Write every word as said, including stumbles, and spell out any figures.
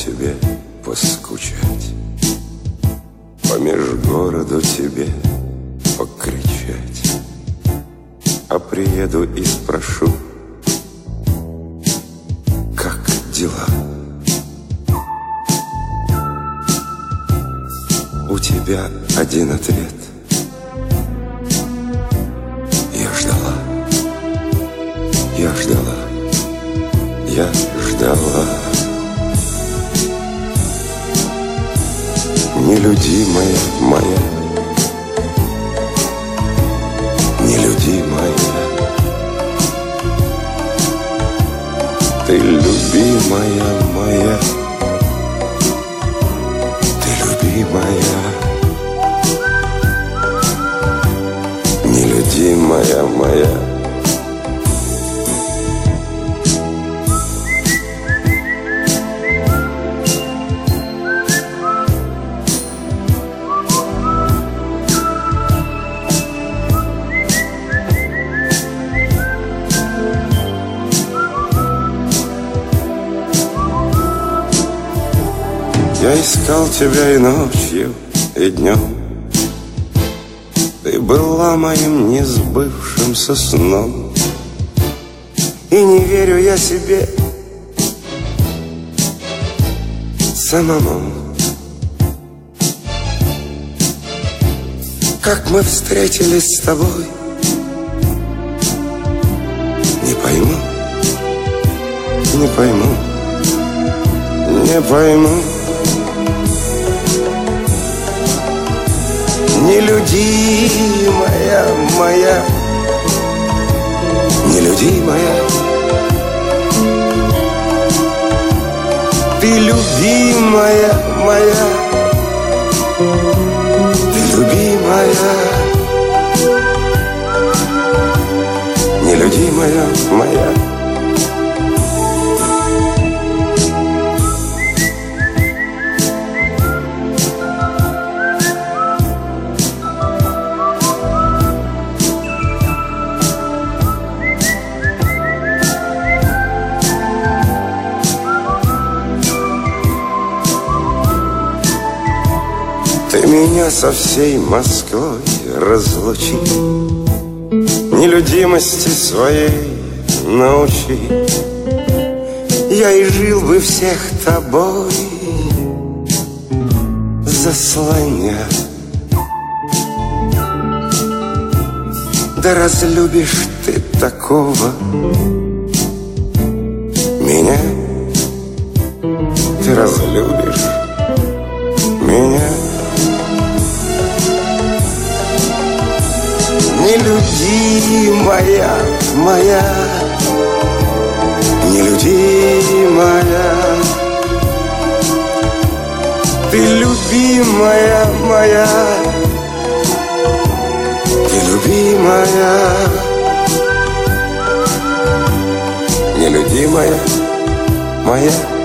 тебе поскучать, помеж городу тебе покричать. А приеду и спрошу, как дела? У тебя один ответ: я ждала, я ждала, я ждала. Нелюдимая моя, нелюдимая, ты любимая моя, ты любимая, нелюдимая моя. Я искал тебя и ночью, и днем. Ты была моим несбывшимся сном. И не верю я себе самому, как мы встретились с тобой. Не пойму, не пойму, не пойму. Нелюдимая моя, нелюдимая, ты любимая моя, ты любимая, нелюдимая моя. Ты меня со всей Москвой разлучи, нелюдимости своей научи. Я и жил бы всех тобой заслоня. Да разлюбишь ты такого меня, ты разлюбишь меня. Нелюдимая моя, нелюдимая, ты любимая моя, ты любимая, нелюдимая моя.